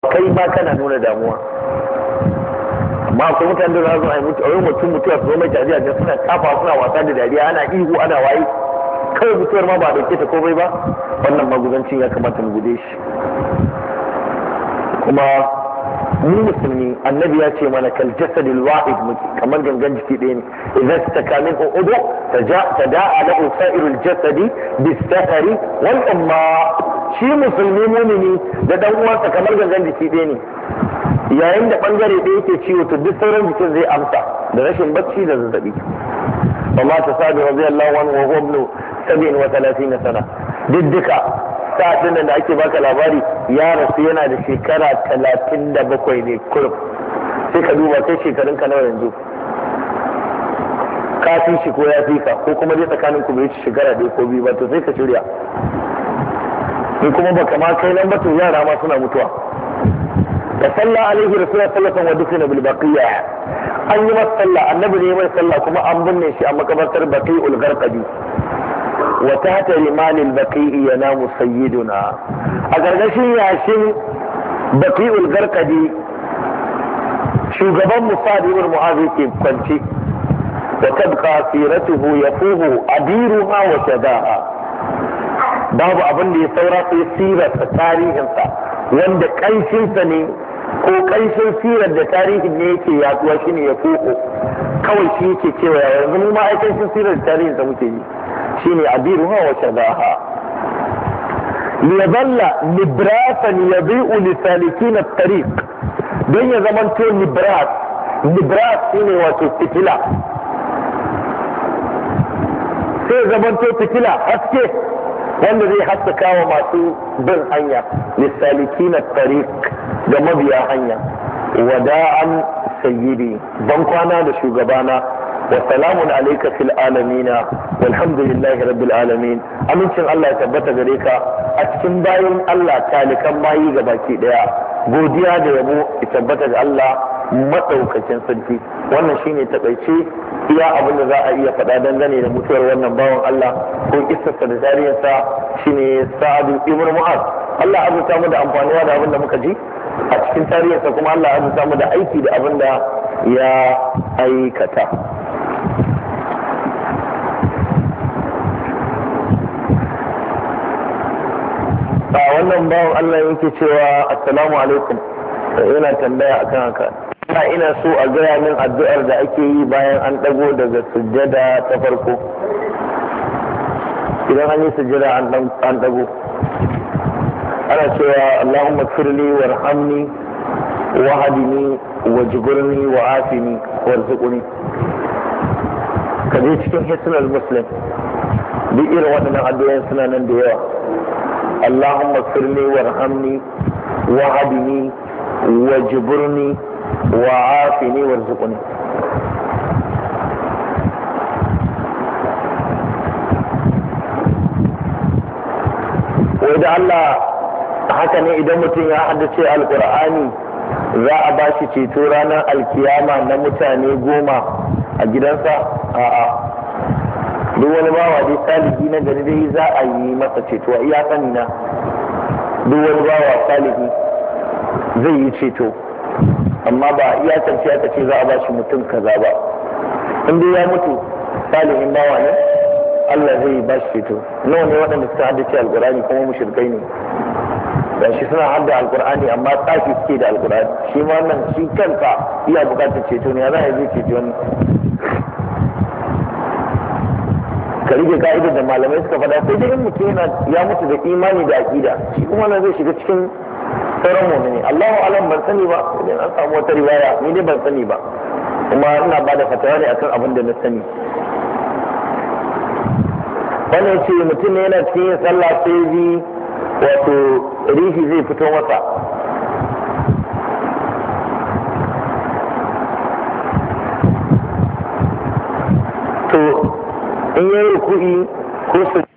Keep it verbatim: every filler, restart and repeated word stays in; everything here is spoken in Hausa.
kai ma kana nuna damuwa. Amma akwai mutane da za su yi mutu a mutum mutuwa su zo mai tafiya da suna kafa suna wasa da dariya ana ihu ana waye kawai mutuwar ma ba dauke ta komai ba. Wannan maguzancin ya kamata mu gude shi. Kuma mu musulmi annabi ya ce mana kal jasadil wahid muke kamar gangan jiki ɗaya ne idan ta kamin udu tada'a lahu sa'irul jasadi bis-sahari wal umma. Shi musulmi mumini da dan uwansa kamar gangan jiki ɗaya ne, yayin da bangare ɗaya yake ciwo to duk sauran jikin zai amsa da rashin bacci da zazzabi. amma ta sabi radiyallahu anhu wa huwa ibn sab'in wa thalathina sana. duk duka sa'adin da ake baka labari ya rasu yana da shekara talatin da bakwai ne kurum. sai ka duba kai shekarun ka nawa yanzu, ka fi shi ko ya fi ka, ko kuma dai tsakanin ku bai ci shekara ɗaya ko biyu ba, to sai ka shirya. in kuma baka ma kai nan ba to yara ma suna mutuwa. da sallah alaihi rasulullah sallallahu alaihi wa dukkan bil baqiya, an yi masa sallah, annabi ne mai sallah kuma an binne shi a makabartar baqiul gharqadi. wa tahta limanil baqi'i yanamu sayyiduna, a gargashin yashin baqiul gharqadi shugaban musa'id ibn mu'adh ke kwance. wa tabqa siratuhu yafuhu adiruha wa shadaha, babu abin da ya saura sai sirarsa, tarihinsa wanda ƙanshinsa ne ko ƙanshin sirar da tarihin ne yake yaduwa shine ya koko kawai shi yake cewa yanzu mu ma ai ƙanshin sirar da tarihinsa muke yi shine abiruha wa shadaha. liyadalla librasan yabi'u li salikin at-tariq, don ya zamanto libras. libras shine wato fitila, sai zamanto fitila haske wanda zai haskaka wa masu bin hanya, lissaliki na tariq da mabiya hanya. wada'an sayyidi, ban kwana da shugabana, wa salamun alaika fil alamina walhamdulillahi rabbil alamin. amincin Allah ya tabbata gare ka a cikin bayan Allah talikan mayi ga baki daya. godiya da yabo ya tabbata ga Allah madaukakin sarki. wannan shine takaice iya abin da za a iya faɗa dangane da mutuwar wannan bawan Allah ko kissarsa da tarihinsa shine Sa'ad ibn Mu'adh. Allah ya azurta mu da amfanuwa da abin da muka ji a cikin tarihinsa, kuma Allah ya azurta mu da aiki da abin da ya aikata. a wannan bawan Allah yake cewa assalamu alaikum, yana tambaya akan haka. ina so a gaya min addu'ar da ake yi bayan an dago daga sujjada ta farko. idan an yi sujjada an dago ana cewa Allahumma firli warhamni wahdini wajburni wa'afini warzuqni. kaje cikin hisnul muslim duk irin waɗannan addu'o'in suna nan da yawa. Allahumma firli warhamni wahdini wajburni wa'afini warzuqni. wai da Allah haka ne idan mutum ya haddace alqur'ani za a ba shi ceto ranar alkiyama na mutane goma a gidansa? a'a, duk wani bawa dai salihi na gari dai za a yi masa ceto a iya sani na. duk wani bawa salihi zai yi ceto, amma ba iya kance aka ce za a ba shi mutum kaza ba. in dai ya mutu salihin bawa ne Allah zai ba shi ceto. nawa ne waɗanda suka haddace alkur'ani kuma mushrikai ne, da shi suna hadda alkur'ani amma tsafi suke da alkur'ani. shi ma wannan shi kanka iya bukatar ceto ne, ya za a zai ceto wani. ka rike ka'idar da malamai suka faɗa, sai dai mutum yana ya mutu da imani da aƙida, shi kuma nan zai shiga cikin sauran mu'mini. Allahu alam, ban sani ba, idan an samu wata riwaya ni dai ban sani ba, kuma ina ba da fatawa ne akan abin da na sani. wannan ce mutum ne yana cikin yin sallah sai ji wato rihi zai fito masa. to in yi ruku'i ko su